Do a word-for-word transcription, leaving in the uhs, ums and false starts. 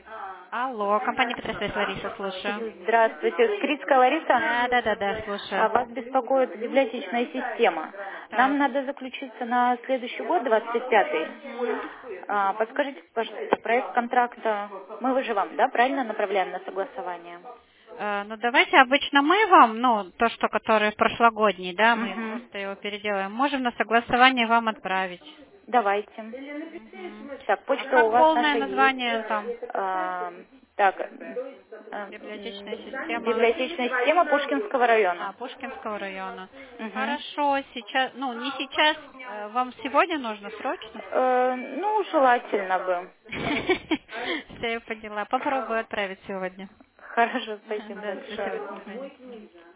Алло, компания Петросвязь, Лариса, слушаю. Здравствуйте, Скритская Лариса. Да, да, да, да, А слушаю. Вас беспокоит библиотечная система. Так. Нам надо заключиться на следующий год, двадцать пятый. Мгм. А, Подскажите, пожалуйста, проект контракта мы выживаем, да, правильно направляем на согласование? Э, Ну, давайте обычно мы вам, ну, то, что, который прошлогодний, да, мы Угу. просто его переделаем, можем на согласование вам отправить. Давайте. Мгм. Так, А почта у как вас полное наша название есть. там? А, так, а, Библиотечная м, система. библиотечная система Пушкинского района. А, Пушкинского района. Угу. Хорошо, сейчас, ну, не сейчас, э, вам сегодня нужно срочно? Э, ну, желательно бы. Все, я поняла. Попробую отправить сегодня. Хорошо, Ага, спасибо да, спасибо, большое. до свидания. Мгм.